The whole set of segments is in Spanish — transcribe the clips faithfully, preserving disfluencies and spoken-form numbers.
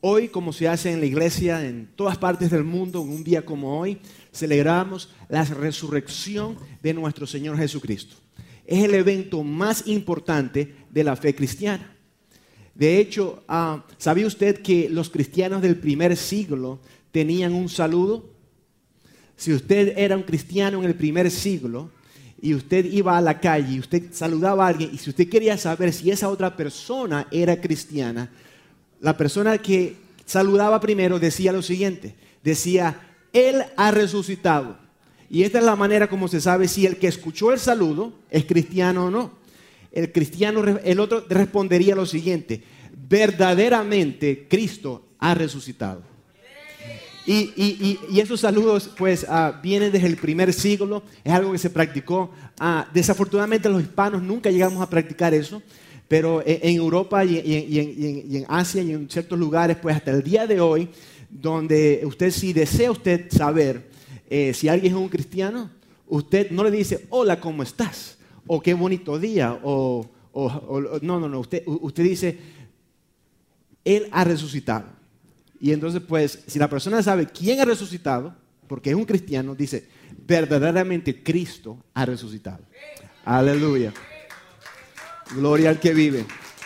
Hoy, como se hace en la iglesia en todas partes del mundo, en un día como hoy, celebramos la resurrección de nuestro Señor Jesucristo. Es el evento más importante de la fe cristiana. De hecho, uh, ¿sabía usted que los cristianos del primer siglo tenían un saludo? Si usted era un cristiano en el primer siglo y usted iba a la calle y usted saludaba a alguien, y si usted quería saber si esa otra persona era cristiana, la persona que saludaba primero decía lo siguiente, decía, Él ha resucitado. Y esta es la manera como se sabe si el que escuchó el saludo es cristiano o no. El cristiano, el otro respondería lo siguiente, verdaderamente Cristo ha resucitado. Y, y, y, y esos saludos pues uh, vienen desde el primer siglo, es algo que se practicó. Uh, desafortunadamente los hispanos nunca llegamos a practicar eso. Pero en Europa y en, y, en, y, en, y en Asia y en ciertos lugares, pues hasta el día de hoy, donde usted, si desea usted saber eh, si alguien es un cristiano, usted no le dice, hola, ¿cómo estás? O qué bonito día, o, o, o no, no, no, usted, usted dice, Él ha resucitado. Y entonces, pues, si la persona sabe quién ha resucitado, porque es un cristiano, dice, verdaderamente Cristo ha resucitado. Aleluya. Gloria al que vive.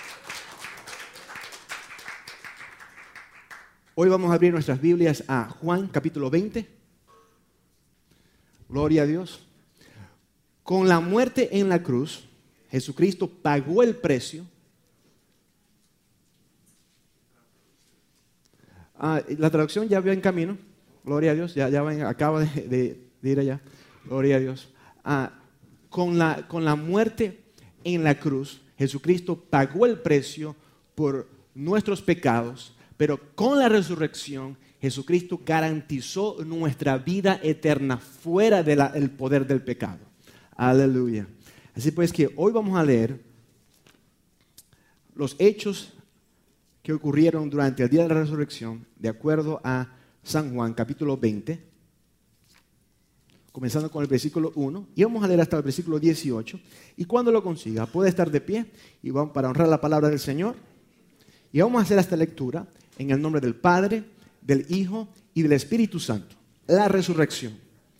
Hoy vamos a abrir nuestras Biblias a Juan capítulo veinte. Gloria a Dios. Con la muerte en la cruz, Jesucristo pagó el precio. Ah, la traducción ya va en camino. Gloria a Dios. Ya, ya va, acaba de, de, de ir allá. Gloria a Dios. Ah, con la, con la muerte en la cruz, Jesucristo pagó el precio por nuestros pecados, pero con la resurrección, Jesucristo garantizó nuestra vida eterna fuera del poder del pecado. Aleluya. Así pues que hoy vamos a leer los hechos que ocurrieron durante el día de la resurrección, de acuerdo a San Juan, capítulo veinte. Comenzando con el versículo uno, y vamos a leer hasta el versículo dieciocho, y cuando lo consiga puede estar de pie y vamos para honrar la palabra del Señor, y vamos a hacer esta lectura en el nombre del Padre, del Hijo y del Espíritu Santo, la resurrección.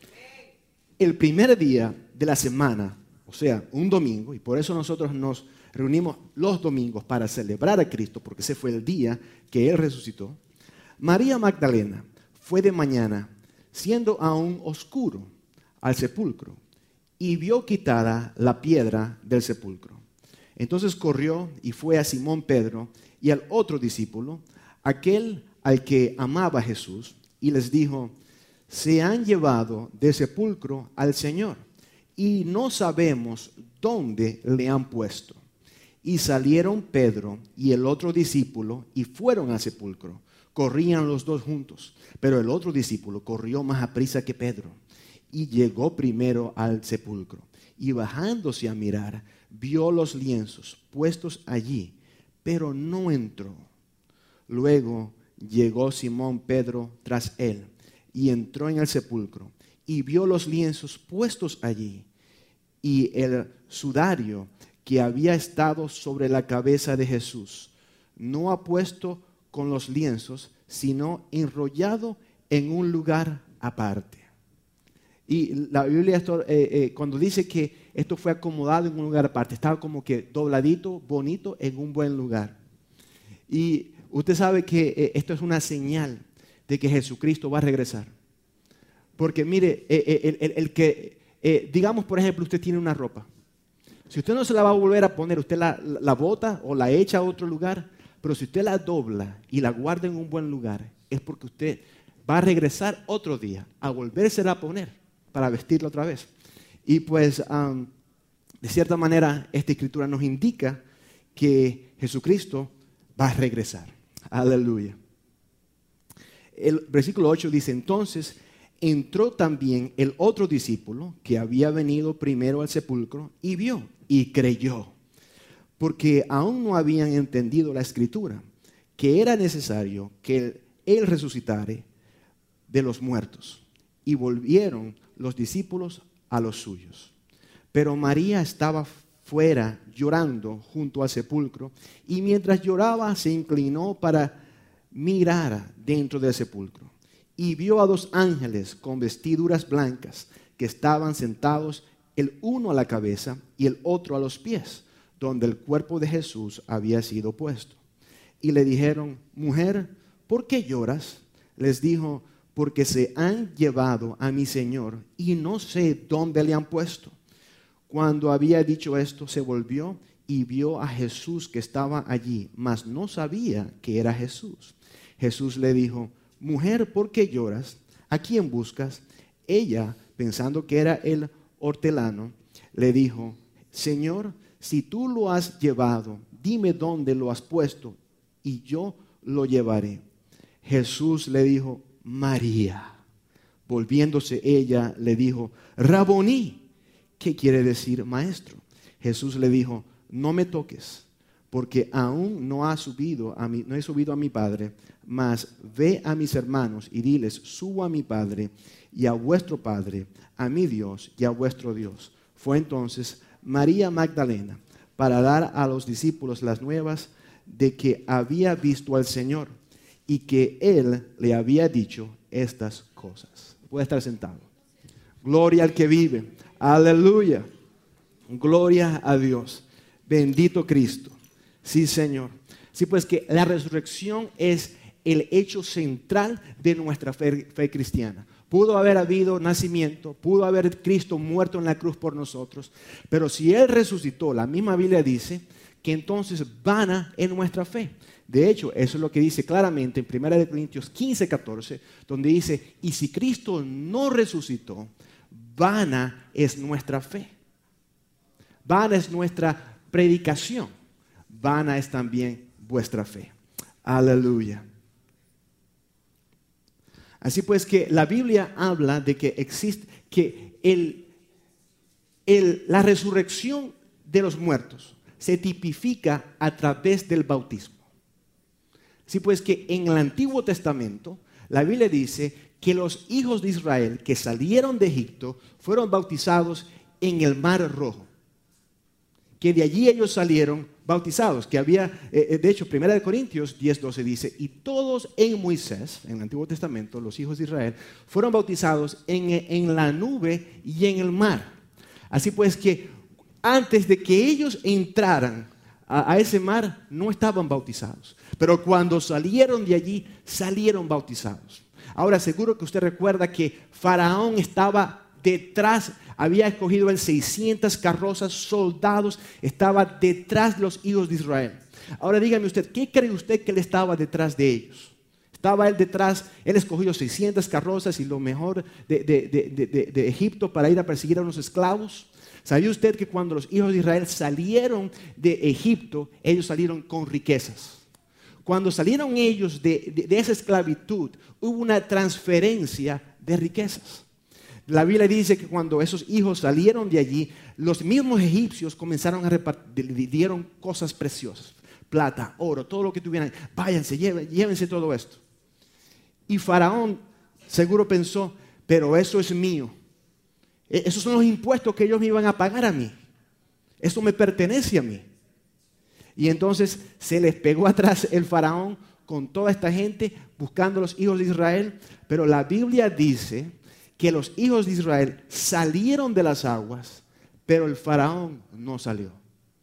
El primer día de la semana, o sea, un domingo, y por eso nosotros nos reunimos los domingos para celebrar a Cristo, porque ese fue el día que Él resucitó, María Magdalena fue de mañana, siendo aún oscuro, al sepulcro, y vio quitada la piedra del sepulcro. Entonces corrió y fue a Simón Pedro y al otro discípulo, aquel al que amaba a Jesús, y les dijo, se han llevado del sepulcro al Señor, y no sabemos dónde le han puesto. Y salieron Pedro y el otro discípulo y fueron al sepulcro. Corrían los dos juntos, pero el otro discípulo corrió más aprisa que Pedro y llegó primero al sepulcro. Y bajándose a mirar, vio los lienzos puestos allí, pero no entró. Luego llegó Simón Pedro tras él y entró en el sepulcro y vio los lienzos puestos allí y el sudario que había estado sobre la cabeza de Jesús, no apuesto con los lienzos, sino enrollado en un lugar aparte. Y la Biblia eh, eh, cuando dice que esto fue acomodado en un lugar aparte, estaba como que dobladito, bonito, en un buen lugar. Y usted sabe que eh, esto es una señal de que Jesucristo va a regresar. Porque mire, eh, eh, el, el, el que, eh, digamos por ejemplo, usted tiene una ropa. Si usted no se la va a volver a poner, usted la, la, la bota o la echa a otro lugar. Pero si usted la dobla y la guarda en un buen lugar, es porque usted va a regresar otro día a volvérsela a poner para vestirla otra vez. Y pues, um, de cierta manera, esta escritura nos indica que Jesucristo va a regresar. Aleluya. El versículo ocho dice, entonces entró también el otro discípulo que había venido primero al sepulcro y vio y creyó. Porque aún no habían entendido la escritura, que era necesario que Él resucitare de los muertos. Y volvieron los discípulos a los suyos. Pero María estaba fuera llorando junto al sepulcro, y mientras lloraba se inclinó para mirara dentro del sepulcro y vio a dos ángeles con vestiduras blancas que estaban sentados, el uno a la cabeza y el otro a los pies, donde el cuerpo de Jesús había sido puesto. Y le dijeron: mujer, ¿por qué lloras? Les dijo: porque se han llevado a mi Señor y no sé dónde le han puesto. Cuando había dicho esto, se volvió y vio a Jesús que estaba allí, mas no sabía que era Jesús. Jesús le dijo: mujer, ¿por qué lloras? ¿A quién buscas? Ella, pensando que era el hortelano, le dijo: Señor, si tú lo has llevado, dime dónde lo has puesto y yo lo llevaré. Jesús le dijo: María. Volviéndose ella, le dijo: Raboní, ¿qué quiere decir maestro? Jesús le dijo: no me toques, porque aún no, ha subido a mi, no he subido a mi Padre, mas ve a mis hermanos y diles: subo a mi Padre y a vuestro Padre, a mi Dios y a vuestro Dios. Fue entonces María Magdalena para dar a los discípulos las nuevas de que había visto al Señor y que Él le había dicho estas cosas. Puede estar sentado. Gloria al que vive. Aleluya. Gloria a Dios. Bendito Cristo. Sí, Señor. Sí, pues que la resurrección es el hecho central de nuestra fe, fe cristiana. Pudo haber habido nacimiento, pudo haber Cristo muerto en la cruz por nosotros, pero si Él resucitó, la misma Biblia dice que entonces vana es nuestra fe. De hecho, eso es lo que dice claramente en primera de Corintios quince, catorce, donde dice: y si Cristo no resucitó, vana es nuestra fe. Vana es nuestra predicación. Vana es también vuestra fe. Aleluya. Así pues que la Biblia habla de que existe, que el, el, la resurrección de los muertos se tipifica a través del bautismo. Así pues que en el Antiguo Testamento la Biblia dice que los hijos de Israel que salieron de Egipto fueron bautizados en el Mar Rojo. Que de allí ellos salieron bautizados, que había, eh, de hecho, primera de Corintios diez, doce dice: y todos en Moisés, en el Antiguo Testamento, los hijos de Israel, fueron bautizados en, en la nube y en el mar. Así pues que antes de que ellos entraran a, a ese mar, no estaban bautizados. Pero cuando salieron de allí, salieron bautizados. Ahora, seguro que usted recuerda que Faraón estaba detrás, había escogido en seiscientas carrozas, soldados, estaba detrás de los hijos de Israel. Ahora dígame usted, ¿qué cree usted que él estaba detrás de ellos? Estaba él detrás, él escogió seiscientas carrozas y lo mejor de, de, de, de, de Egipto para ir a perseguir a unos esclavos. ¿Sabía usted que cuando los hijos de Israel salieron de Egipto, ellos salieron con riquezas? Cuando salieron ellos de, de, de esa esclavitud, hubo una transferencia de riquezas. La Biblia dice que cuando esos hijos salieron de allí, los mismos egipcios comenzaron a repartir, dieron cosas preciosas, plata, oro, todo lo que tuvieran. Váyanse, lléven, llévense todo esto. Y Faraón seguro pensó: pero eso es mío. Esos son los impuestos que ellos me iban a pagar a mí. Eso me pertenece a mí. Y entonces se les pegó atrás el Faraón con toda esta gente buscando a los hijos de Israel. Pero la Biblia dice que los hijos de Israel salieron de las aguas, pero el Faraón no salió.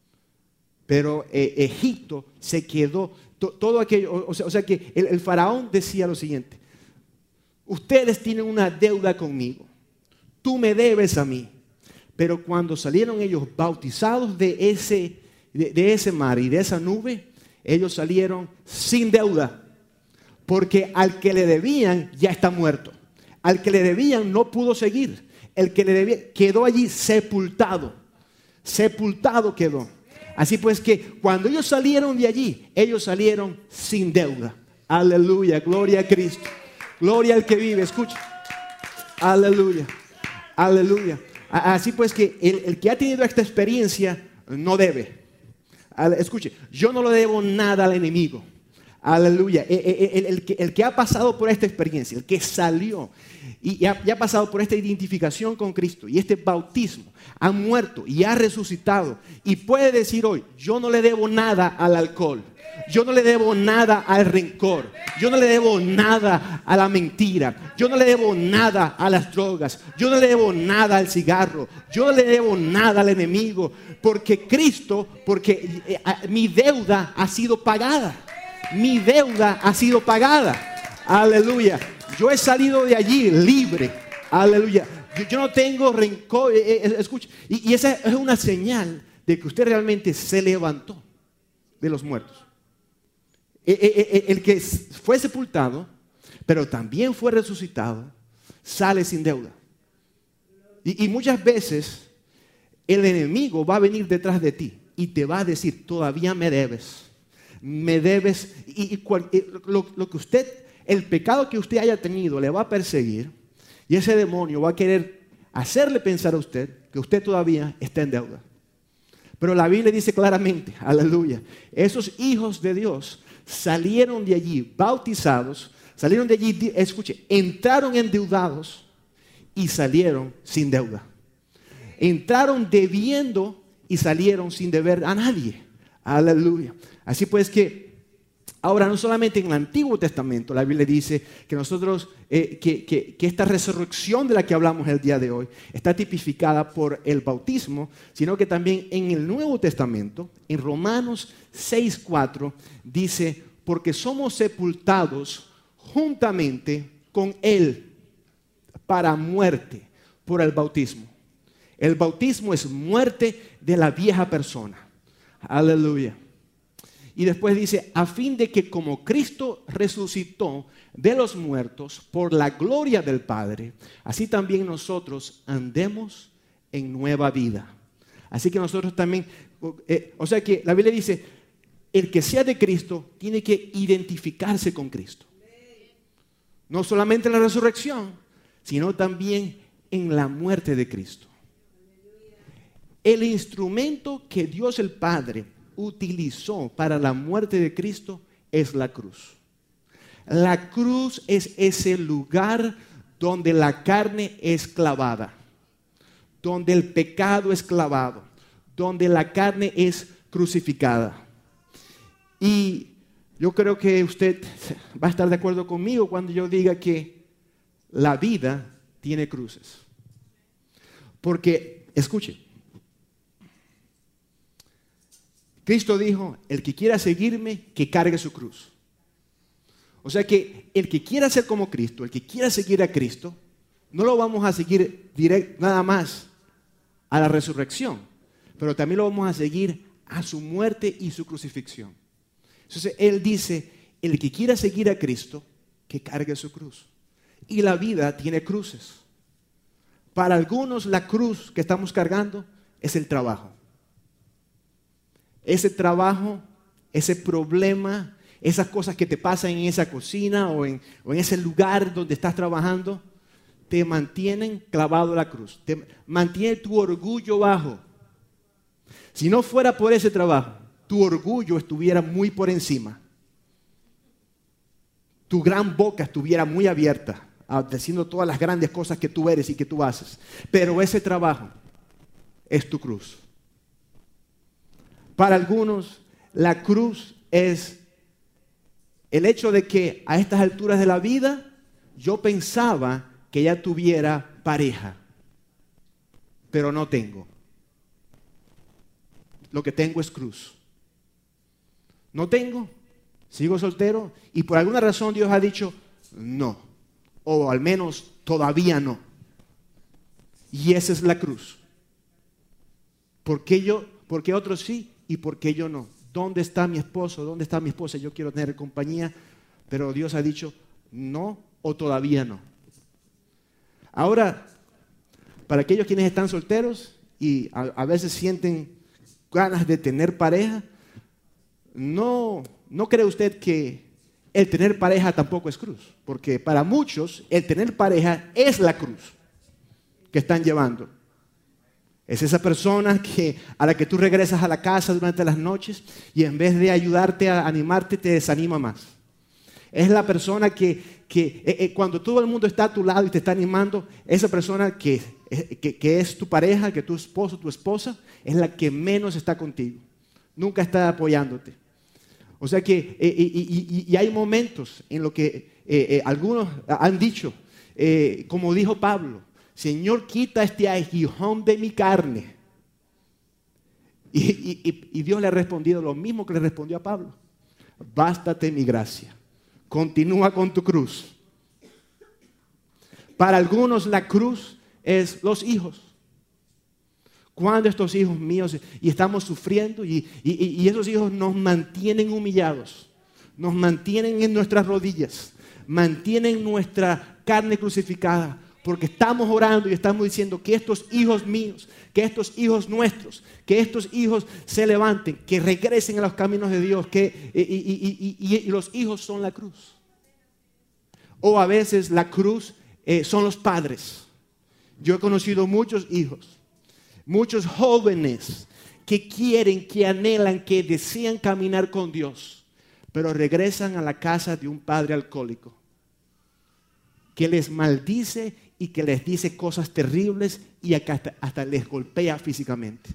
Pero eh, Egipto se quedó, to, todo aquello, o sea, o sea que el, el Faraón decía lo siguiente: ustedes tienen una deuda conmigo, tú me debes a mí. Pero cuando salieron ellos bautizados de ese, de, de ese mar y de esa nube, ellos salieron sin deuda, porque al que le debían ya está muerto. Al que le debían no pudo seguir. El que le debía quedó allí sepultado. Sepultado quedó. Así pues que cuando ellos salieron de allí, ellos salieron sin deuda. Aleluya, gloria a Cristo. Gloria al que vive, escucha. Aleluya, aleluya. Así pues que el, el que ha tenido esta experiencia no debe. Escuche, yo no le debo nada al enemigo. Aleluya. El, el, el, el, que, el que ha pasado por esta experiencia, el que salió y ha, y ha pasado por esta identificación con Cristo y este bautismo, ha muerto y ha resucitado y puede decir hoy: yo no le debo nada al alcohol, Yo no le debo nada al rencor. Yo no le debo nada a la mentira. Yo no le debo nada a las drogas. Yo no le debo nada al cigarro. Yo no le debo nada al enemigo. Porque Cristo, porque eh, mi deuda ha sido pagada. Mi deuda ha sido pagada. Aleluya. Yo he salido de allí libre. Aleluya. Yo, yo no tengo rencor. Eh, eh, escucha. Y, y esa es una señal de que usted realmente se levantó de los muertos. El que fue sepultado, pero también fue resucitado, sale sin deuda. Y, y muchas veces el enemigo va a venir detrás de ti y te va a decir, todavía me debes, me debes. Y, y cual, lo, lo que usted, el pecado que usted haya tenido le va a perseguir, y ese demonio va a querer hacerle pensar a usted que usted todavía está en deuda. Pero la Biblia dice claramente, aleluya, esos hijos de Dios salieron de allí bautizados, salieron de allí, escuche, entraron endeudados y salieron sin deuda. Entraron debiendo y salieron sin deber a nadie. Aleluya. Así pues que ahora no solamente en el Antiguo Testamento la Biblia dice que nosotros, eh, que, que, que esta resurrección de la que hablamos el día de hoy está tipificada por el bautismo, sino que también en el Nuevo Testamento, en Romanos seis cuatro, dice, porque somos sepultados juntamente con Él para muerte por el bautismo. El bautismo es muerte de la vieja persona. Aleluya. Y después dice, a fin de que como Cristo resucitó de los muertos por la gloria del Padre, así también nosotros andemos en nueva vida. Así que nosotros también, eh, o sea que la Biblia dice, el que sea de Cristo tiene que identificarse con Cristo. No solamente en la resurrección, sino también en la muerte de Cristo. El instrumento que Dios el Padre utilizó para la muerte de Cristo es la cruz. La cruz es ese lugar donde la carne es clavada, donde el pecado es clavado, donde la carne es crucificada. Y yo creo que usted va a estar de acuerdo conmigo cuando yo diga que la vida tiene cruces. Porque, escuche, Cristo dijo, el que quiera seguirme, que cargue su cruz. O sea que el que quiera ser como Cristo, el que quiera seguir a Cristo, no lo vamos a seguir direct, nada más a la resurrección, pero también lo vamos a seguir a su muerte y su crucifixión. Entonces Él dice, el que quiera seguir a Cristo, que cargue su cruz. Y la vida tiene cruces. Para algunos la cruz que estamos cargando es el trabajo. Ese trabajo, ese problema, esas cosas que te pasan en esa cocina o en, o en ese lugar donde estás trabajando, te mantienen clavado a la cruz. Te mantiene tu orgullo bajo. Si no fuera por ese trabajo, tu orgullo estuviera muy por encima. Tu gran boca estuviera muy abierta, diciendo todas las grandes cosas que tú eres y que tú haces. Pero ese trabajo es tu cruz. Para algunos, la cruz es el hecho de que a estas alturas de la vida yo pensaba que ya tuviera pareja, pero no tengo. Lo que tengo es cruz. No tengo, sigo soltero y por alguna razón Dios ha dicho no, o al menos todavía no. Y esa es la cruz. ¿Por qué yo, por qué otros sí y por qué yo no? ¿Dónde está mi esposo? ¿Dónde está mi esposa? Yo quiero tener compañía, pero Dios ha dicho no o todavía no. Ahora, para aquellos quienes están solteros y a, a veces sienten ganas de tener pareja, no, no cree usted que el tener pareja tampoco es cruz, porque para muchos el tener pareja es la cruz que están llevando. Es esa persona que, a la que tú regresas a la casa durante las noches y en vez de ayudarte a animarte, te desanima más. Es la persona que, que eh, eh, cuando todo el mundo está a tu lado y te está animando, esa persona que, eh, que, que es tu pareja, que tu esposo, tu esposa, es la que menos está contigo. Nunca está apoyándote. O sea que, eh, y, y, y hay momentos en los que eh, eh, algunos han dicho, eh, como dijo Pablo, Señor, quita este aguijón de mi carne. Y, y, y Dios le ha respondido lo mismo que le respondió a Pablo. Bástate mi gracia. Continúa con tu cruz. Para algunos la cruz es los hijos. Cuando estos hijos míos, y estamos sufriendo, y, y, y esos hijos nos mantienen humillados, nos mantienen en nuestras rodillas, mantienen nuestra carne crucificada, porque estamos orando y estamos diciendo que estos hijos míos, que estos hijos nuestros, que estos hijos se levanten, que regresen a los caminos de Dios, que y, y, y, y, y los hijos son la cruz. O a veces la cruz eh, son los padres. Yo he conocido muchos hijos, muchos jóvenes que quieren, que anhelan, que desean caminar con Dios, pero regresan a la casa de un padre alcohólico que les maldice y que les dice cosas terribles y hasta, hasta les golpea físicamente.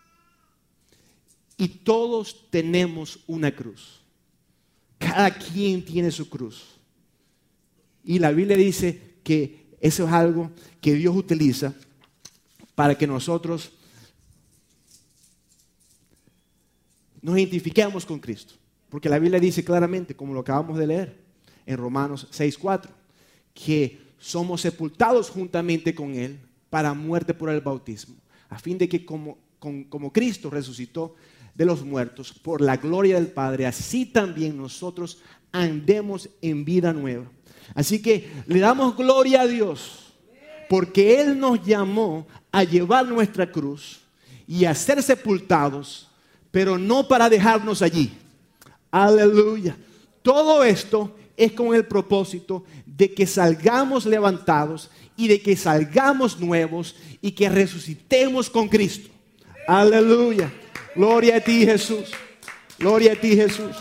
Y todos tenemos una cruz. Cada quien tiene su cruz. Y la Biblia dice que eso es algo que Dios utiliza para que nosotros nos identifiquemos con Cristo. Porque la Biblia dice claramente, como lo acabamos de leer en Romanos seis cuatro, que somos sepultados juntamente con Él para muerte por el bautismo, a fin de que como, con, como Cristo resucitó de los muertos por la gloria del Padre, así también nosotros andemos en vida nueva. Así que le damos gloria a Dios porque Él nos llamó a llevar nuestra cruz y a ser sepultados, pero no para dejarnos allí. Aleluya. Todo esto es con el propósito de que salgamos levantados y de que salgamos nuevos y que resucitemos con Cristo. Aleluya. Gloria a ti, Jesús. Gloria a ti, Jesús.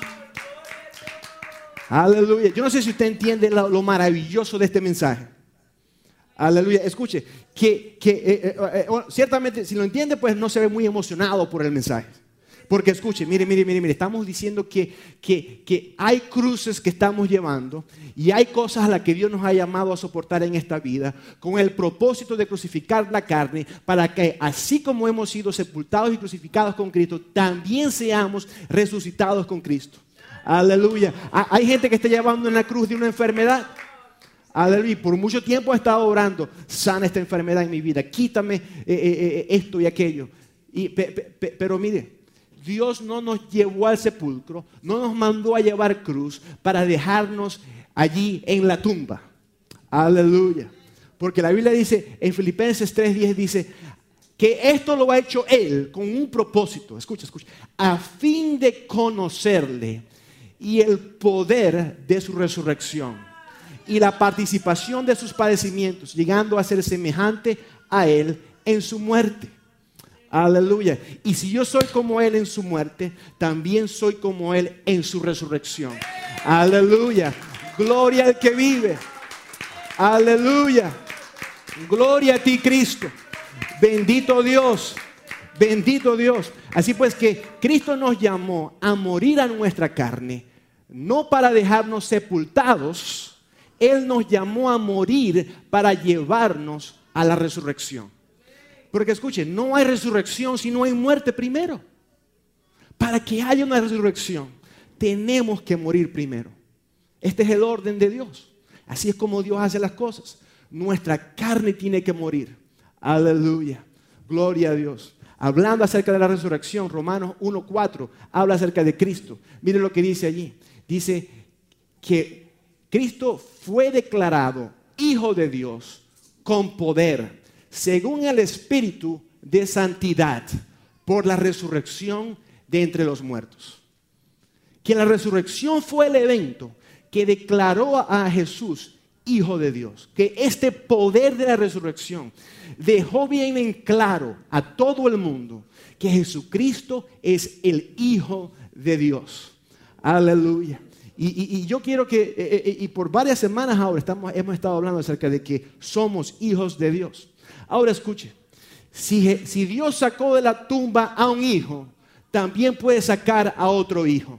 Aleluya. Yo no sé si usted entiende lo, lo maravilloso de este mensaje. Aleluya. Escuche, que, que eh, eh, eh, bueno, ciertamente si lo entiende, pues no se ve muy emocionado por el mensaje. Porque escuche, mire, mire, mire, mire, estamos diciendo que, que, que hay cruces que estamos llevando y hay cosas a las que Dios nos ha llamado a soportar en esta vida con el propósito de crucificar la carne para que así como hemos sido sepultados y crucificados con Cristo, también seamos resucitados con Cristo. Aleluya. Hay gente que está llevando una cruz de una enfermedad. Aleluya. Por mucho tiempo he estado orando, sana esta enfermedad en mi vida, quítame eh, eh, esto y aquello. Y, pe, pe, pero mire, Dios no nos llevó al sepulcro, no nos mandó a llevar cruz para dejarnos allí en la tumba. Aleluya. Porque la Biblia dice, en Filipenses tres diez dice, que esto lo ha hecho Él con un propósito, escucha, escucha, a fin de conocerle y el poder de su resurrección y la participación de sus padecimientos, llegando a ser semejante a Él en su muerte. Aleluya. Y si yo soy como Él en su muerte, también soy como Él en su resurrección. Aleluya. Gloria al que vive. Aleluya. Gloria a ti, Cristo. Bendito Dios. Bendito Dios. Así pues que Cristo nos llamó a morir a nuestra carne, no para dejarnos sepultados. Él nos llamó a morir para llevarnos a la resurrección. Porque escuchen, no hay resurrección si no hay muerte primero. Para que haya una resurrección, tenemos que morir primero. Este es el orden de Dios. Así es como Dios hace las cosas. Nuestra carne tiene que morir. Aleluya. Gloria a Dios. Hablando acerca de la resurrección, Romanos uno cuatro habla acerca de Cristo. Mire lo que dice allí. Dice que Cristo fue declarado Hijo de Dios con poder, según el Espíritu de santidad, por la resurrección de entre los muertos. Que la resurrección fue el evento que declaró a Jesús Hijo de Dios. Que este poder de la resurrección dejó bien en claro a todo el mundo que Jesucristo es el Hijo de Dios. Aleluya. Y, y, y yo quiero que, eh, y por varias semanas ahora estamos, hemos estado hablando acerca de que somos hijos de Dios. Ahora escuche, si, si Dios sacó de la tumba a un hijo, también puede sacar a otro hijo.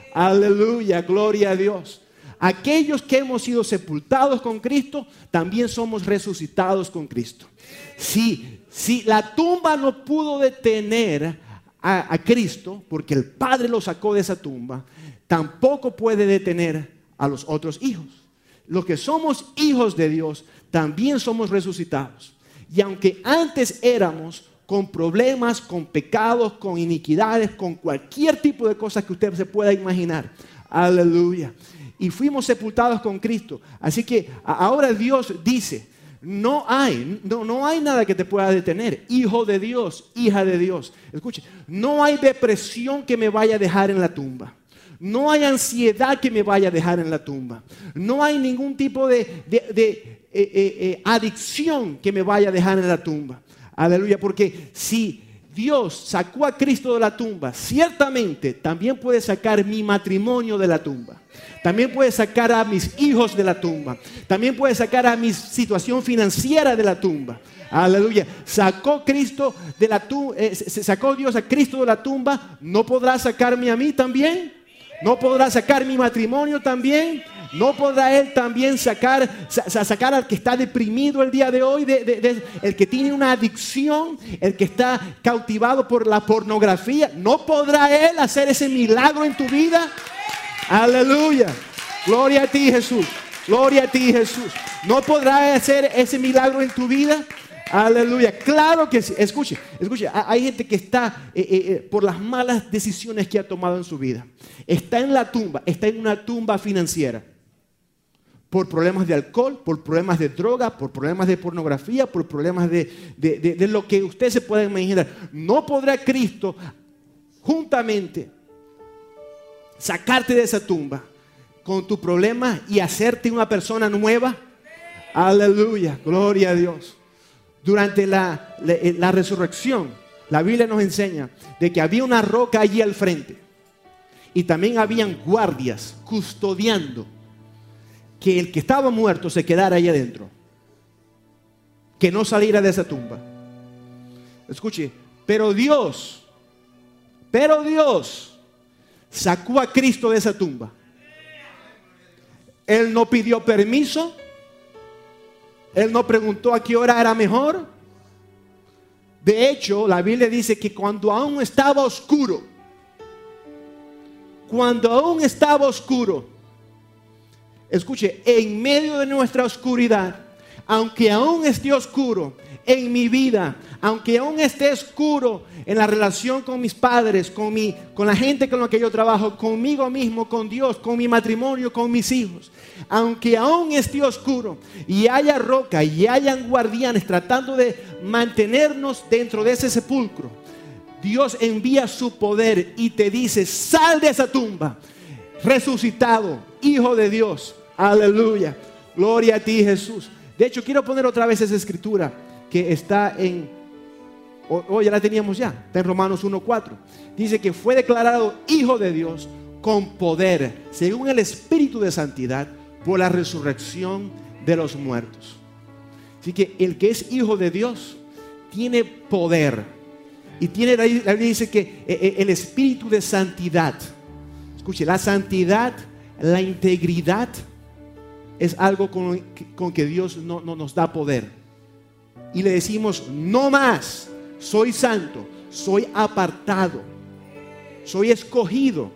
Aleluya, gloria a Dios. Aquellos que hemos sido sepultados con Cristo, también somos resucitados con Cristo. Si, si la tumba no pudo detener a, a Cristo, porque el Padre lo sacó de esa tumba, tampoco puede detener a los otros hijos. Los que somos hijos de Dios, también somos resucitados. Y aunque antes éramos con problemas, con pecados, con iniquidades, con cualquier tipo de cosas que usted se pueda imaginar, aleluya, y fuimos sepultados con Cristo. Así que ahora Dios dice, no hay, no, no hay nada que te pueda detener. Hijo de Dios, hija de Dios. Escuche, no hay depresión que me vaya a dejar en la tumba. No hay ansiedad que me vaya a dejar en la tumba. No hay ningún tipo de, de, de eh, eh, eh, adicción que me vaya a dejar en la tumba. Aleluya, porque si Dios sacó a Cristo de la tumba, ciertamente también puede sacar mi matrimonio de la tumba. También puede sacar a mis hijos de la tumba. También puede sacar a mi situación financiera de la tumba. Aleluya. Sacó Cristo de la tumba, eh, se sacó Dios a Cristo de la tumba. ¿No podrá sacarme a mí también? ¿No podrá sacar mi matrimonio también? ¿No podrá Él también sacar, sa- sacar al que está deprimido el día de hoy? De, de, de, el que tiene una adicción, el que está cautivado por la pornografía. ¿No podrá Él hacer ese milagro en tu vida? Aleluya. Gloria a ti, Jesús. Gloria a ti, Jesús. ¿No podrá hacer ese milagro en tu vida? Aleluya. Claro que sí. Escuche, escuche. Hay gente que está eh, eh, por las malas decisiones que ha tomado en su vida. Está en la tumba, está en una tumba financiera. Por problemas de alcohol, por problemas de droga, por problemas de pornografía, por problemas de, de, de, de lo que usted se pueda imaginar. ¿No podrá Cristo juntamente sacarte de esa tumba con tu problema y hacerte una persona nueva? Aleluya, gloria a Dios. Durante la, la, la resurrección, la Biblia nos enseña de que había una roca allí al frente y también habían guardias custodiando que el que estaba muerto se quedara ahí adentro, que no saliera de esa tumba. Escuche, pero Dios, pero Dios sacó a Cristo de esa tumba. Él no pidió permiso. Él no preguntó a qué hora era mejor. De hecho, la Biblia dice que cuando aún estaba oscuro, cuando aún estaba oscuro, escuche, en medio de nuestra oscuridad, aunque aún esté oscuro en mi vida, aunque aún esté oscuro en la relación con mis padres, con, mi, con la gente con la que yo trabajo, conmigo mismo, con Dios, con mi matrimonio, con mis hijos, aunque aún esté oscuro y haya roca y hayan guardianes tratando de mantenernos dentro de ese sepulcro, Dios envía su poder y te dice: sal de esa tumba, resucitado, hijo de Dios. Aleluya, gloria a ti, Jesús. De hecho, quiero poner otra vez esa escritura que está en, o oh, ya la teníamos ya, está en Romanos uno cuatro. Dice que fue declarado hijo de Dios con poder, según el Espíritu de santidad, por la resurrección de los muertos. Así que el que es hijo de Dios tiene poder. Y tiene, la Biblia dice que el Espíritu de santidad, escuche, la santidad, la integridad es algo con, con que Dios no, no nos da poder. Y le decimos: no más, soy santo, soy apartado, soy escogido.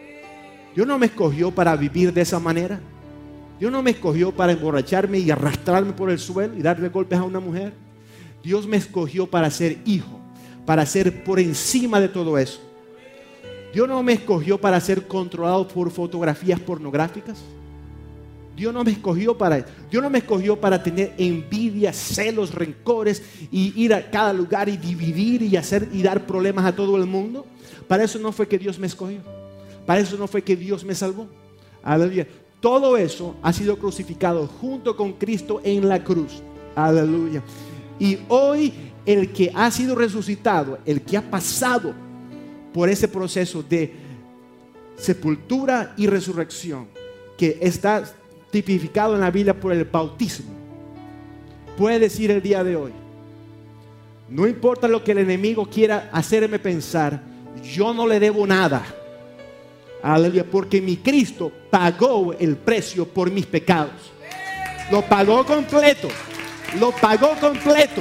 Dios no me escogió para vivir de esa manera. Dios no me escogió para emborracharme y arrastrarme por el suelo y darle golpes a una mujer. Dios me escogió para ser hijo, para ser por encima de todo eso. Dios no me escogió para ser controlado por fotografías pornográficas. Dios no me escogió para Dios no me escogió para tener envidia, celos, rencores y ir a cada lugar y dividir y hacer y dar problemas a todo el mundo. Para eso no fue que Dios me escogió. Para eso no fue que Dios me salvó. Aleluya. Todo eso ha sido crucificado junto con Cristo en la cruz. Aleluya. Y hoy el que ha sido resucitado, el que ha pasado por ese proceso de sepultura y resurrección, que está tipificado en la Biblia por el bautismo, puede decir el día de hoy: no importa lo que el enemigo quiera hacerme pensar, yo no le debo nada. Aleluya, porque mi Cristo pagó el precio por mis pecados. Lo pagó completo. Lo pagó completo.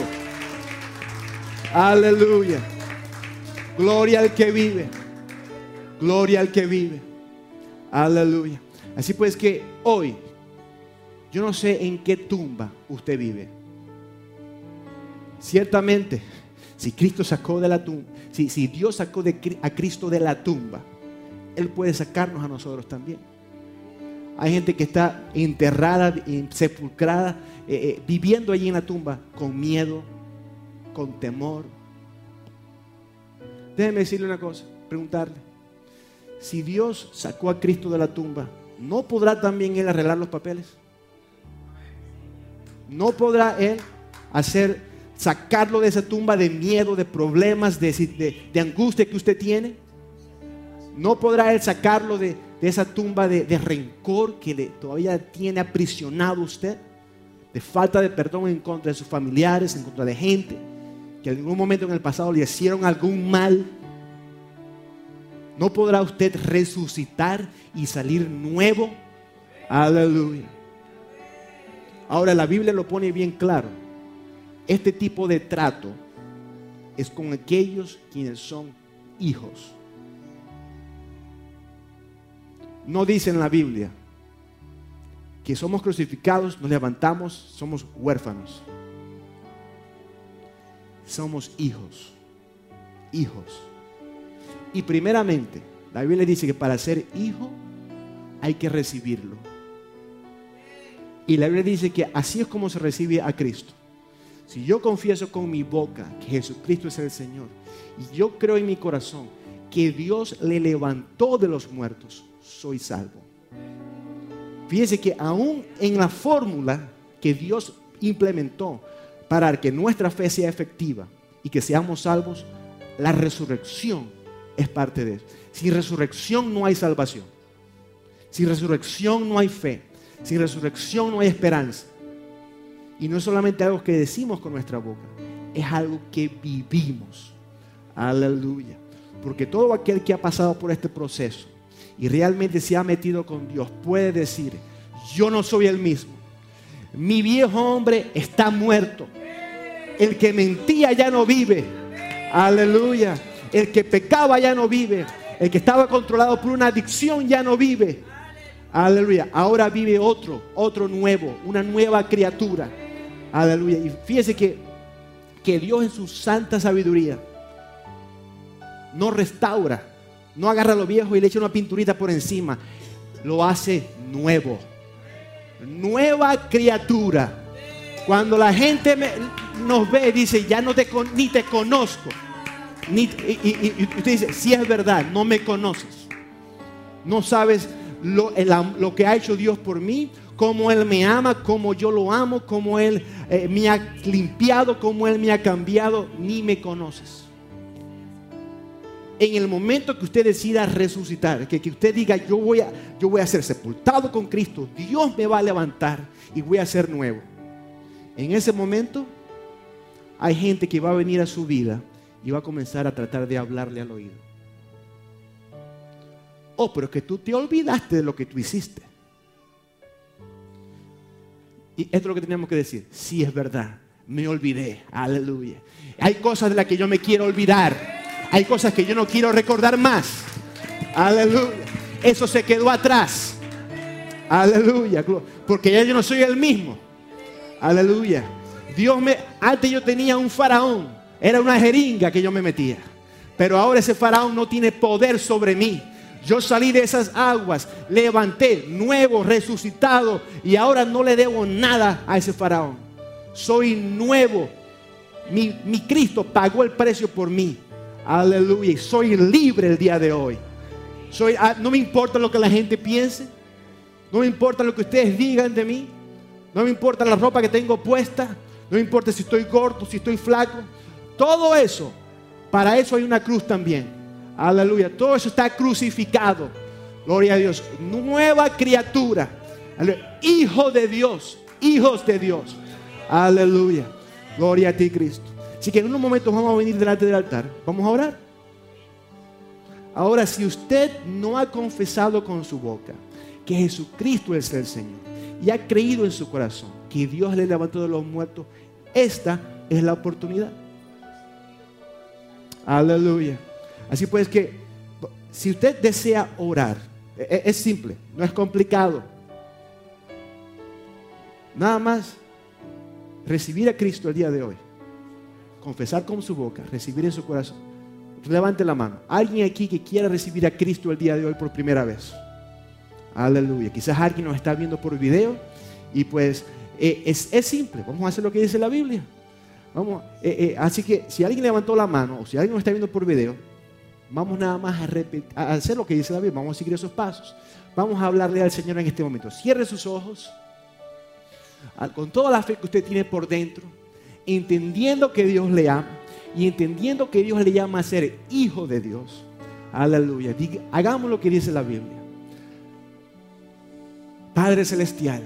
Aleluya. Gloria al que vive. Gloria al que vive. Aleluya. Así pues que hoy, yo no sé en qué tumba usted vive. Ciertamente, si Cristo sacó de la tumba, si, si Dios sacó de, a Cristo de la tumba, Él puede sacarnos a nosotros también. Hay gente que está enterrada, sepulcrada, eh, eh, viviendo allí en la tumba con miedo, con temor. Déjeme decirle una cosa, preguntarle. Si Dios sacó a Cristo de la tumba, ¿no podrá también Él arreglar los papeles? ¿No podrá Él hacer, sacarlo de esa tumba de miedo, de problemas, de, de, de angustia que usted tiene? ¿No podrá Él sacarlo de, de esa tumba de, de rencor que le, todavía tiene aprisionado usted? De falta de perdón en contra de sus familiares, en contra de gente que en algún momento en el pasado le hicieron algún mal. ¿No podrá usted resucitar y salir nuevo? Aleluya. Ahora la Biblia lo pone bien claro. Este tipo de trato es con aquellos quienes son hijos. No dice en la Biblia que somos crucificados, nos levantamos, somos huérfanos. Somos hijos. Hijos. Y primeramente, la Biblia dice que para ser hijo hay que recibirlo. Y la Biblia dice que así es como se recibe a Cristo. Si yo confieso con mi boca que Jesucristo es el Señor y yo creo en mi corazón que Dios le levantó de los muertos, soy salvo. Fíjense que aún en la fórmula que Dios implementó para que nuestra fe sea efectiva y que seamos salvos, la resurrección es parte de eso. Sin resurrección no hay salvación. Sin resurrección no hay fe. Sin resurrección no hay esperanza. Y no es solamente algo que decimos con nuestra boca, es algo que vivimos. Aleluya. Porque todo aquel que ha pasado por este proceso y realmente se ha metido con Dios puede decir: yo no soy el mismo. Mi viejo hombre está muerto. El que mentía ya no vive. Aleluya. El que pecaba ya no vive. El que estaba controlado por una adicción ya no vive. Aleluya. Ahora vive otro, otro nuevo, una nueva criatura. Aleluya. Y fíjese que, que Dios en su santa sabiduría no restaura, no agarra lo viejo y le echa una pinturita por encima. Lo hace nuevo. Nueva criatura. Cuando la gente me, nos ve, dice: ya no te, ni te conozco. Ni, y, y, y usted dice: sí, es verdad, no me conoces. No sabes lo, el, lo que ha hecho Dios por mí, cómo Él me ama, cómo yo lo amo, cómo Él eh, me ha limpiado, cómo Él me ha cambiado. Ni me conoces. En el momento que usted decida resucitar, que, que usted diga: yo voy, a, yo voy a ser sepultado con Cristo, Dios me va a levantar y voy a ser nuevo. En ese momento hay gente que va a venir a su vida y va a comenzar a tratar de hablarle al oído. Oh, pero es que tú te olvidaste de lo que tú hiciste. Y esto es lo que tenemos que decir: sí, es verdad, me olvidé. Aleluya. Hay cosas de las que yo me quiero olvidar. Hay cosas que yo no quiero recordar más. Aleluya. Eso se quedó atrás. Aleluya. Porque ya yo no soy el mismo. Aleluya. Dios me, antes yo tenía un faraón. Era una jeringa que yo me metía. Pero ahora ese faraón no tiene poder sobre mí. Yo salí de esas aguas, levanté, nuevo, resucitado, y ahora no le debo nada a ese faraón. Soy nuevo. Mi, mi Cristo pagó el precio por mí. Aleluya. Y soy libre el día de hoy. Soy, no me importa lo que la gente piense. No me importa lo que ustedes digan de mí. No me importa la ropa que tengo puesta. No me importa si estoy gordo, si estoy flaco. Todo eso, para eso hay una cruz también. Aleluya. Todo eso está crucificado. Gloria a Dios. Nueva criatura. Aleluya. Hijo de Dios. Hijos de Dios. Aleluya. Gloria a ti, Cristo. Así que en unos momentos vamos a venir delante del altar. Vamos a orar. Ahora, si usted no ha confesado con su boca que Jesucristo es el Señor y ha creído en su corazón que Dios le levantó de los muertos, esta es la oportunidad. Aleluya. Así pues que, si usted desea orar, es simple, no es complicado. Nada más recibir a Cristo el día de hoy, confesar con su boca, recibir en su corazón. Levante la mano. Alguien aquí que quiera recibir a Cristo el día de hoy por primera vez. Aleluya. Quizás alguien nos está viendo por video y pues eh, es, es simple. Vamos a hacer lo que dice la Biblia. Vamos, eh, eh, así que si alguien levantó la mano o si alguien nos está viendo por video, vamos nada más a, repetir, a hacer lo que dice la Biblia. Vamos a seguir esos pasos. Vamos a hablarle al Señor en este momento. Cierre sus ojos con toda la fe que usted tiene por dentro, entendiendo que Dios le ama y entendiendo que Dios le llama a ser hijo de Dios. Aleluya. Diga, hagamos lo que dice la Biblia. Padre celestial,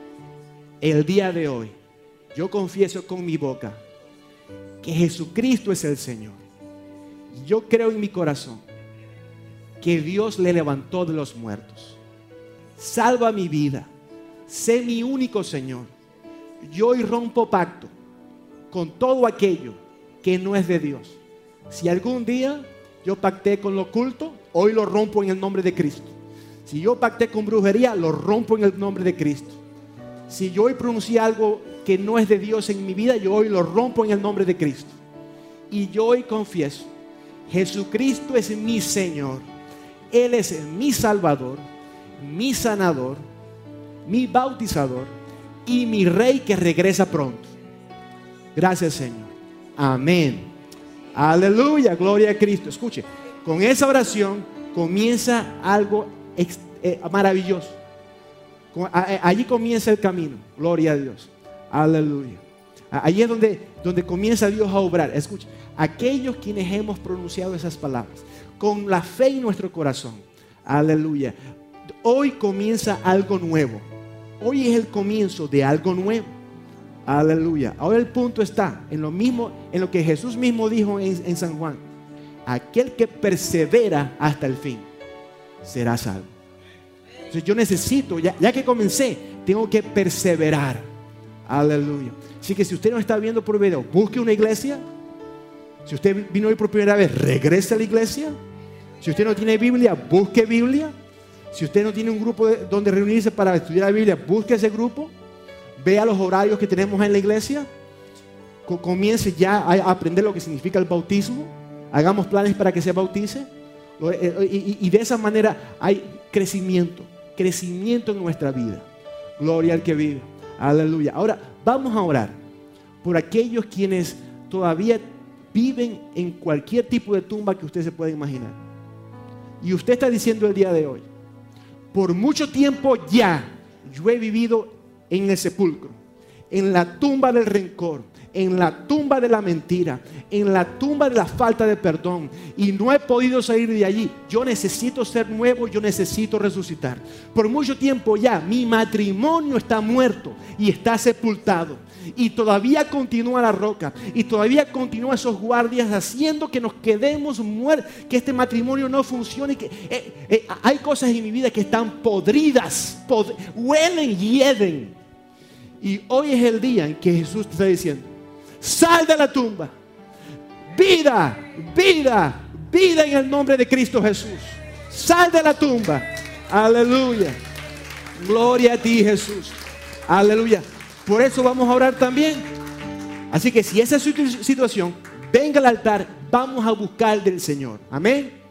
el día de hoy yo confieso con mi boca que Jesucristo es el Señor. Yo creo en mi corazón que Dios le levantó de los muertos. Salva mi vida. Sé mi único Señor. Yo hoy rompo pacto con todo aquello que no es de Dios. Si algún día yo pacté con lo oculto, hoy lo rompo en el nombre de Cristo. Si yo pacté con brujería, lo rompo en el nombre de Cristo. Si yo hoy pronuncié algo que no es de Dios en mi vida, yo hoy lo rompo en el nombre de Cristo. Y yo hoy confieso, Jesucristo es mi Señor. Él es mi Salvador, mi sanador, mi bautizador y mi Rey que regresa pronto. Gracias, Señor. Amén. Aleluya, gloria a Cristo. Escuche, con esa oración comienza algo ex, eh, maravilloso. Con, a, a, allí comienza el camino. Gloria a Dios. Aleluya. Allí es donde, donde comienza Dios a obrar. Escuche, aquellos quienes hemos pronunciado esas palabras con la fe en nuestro corazón. Aleluya. Hoy comienza algo nuevo. Hoy es el comienzo de algo nuevo. Aleluya. Ahora el punto está en lo mismo, en lo que Jesús mismo dijo en, en San Juan. Aquel que persevera hasta el fin será salvo. Entonces yo necesito, ya, ya que comencé, tengo que perseverar. Aleluya. Así que si usted no está viendo por video, busque una iglesia. Si usted vino hoy por primera vez, regrese a la iglesia. Si usted no tiene Biblia, busque Biblia. Si usted no tiene un grupo de, donde reunirse para estudiar la Biblia, busque ese grupo. Vea los horarios que tenemos en la iglesia. Comience ya a aprender lo que significa el bautismo. Hagamos planes para que se bautice. Y de esa manera hay crecimiento. Crecimiento en nuestra vida. Gloria al que vive. Aleluya. Ahora vamos a orar por aquellos quienes todavía viven en cualquier tipo de tumba que usted se pueda imaginar. Y usted está diciendo el día de hoy: por mucho tiempo ya yo he vivido en el sepulcro, en la tumba del rencor, en la tumba de la mentira, en la tumba de la falta de perdón, y no he podido salir de allí. Yo necesito ser nuevo, yo necesito resucitar. Por mucho tiempo ya mi matrimonio está muerto y está sepultado, y todavía continúa la roca, y todavía continúan esos guardias haciendo que nos quedemos muertos, que este matrimonio no funcione, que eh, eh, hay cosas en mi vida que están podridas, pod- huelen y hieden. Y hoy es el día en que Jesús te está diciendo: sal de la tumba, vida, vida, vida en el nombre de Cristo Jesús. Sal de la tumba. Aleluya. Gloria a ti, Jesús. Aleluya. Por eso vamos a orar también. Así que si esa es su situación, venga al altar, vamos a buscar del Señor. Amén.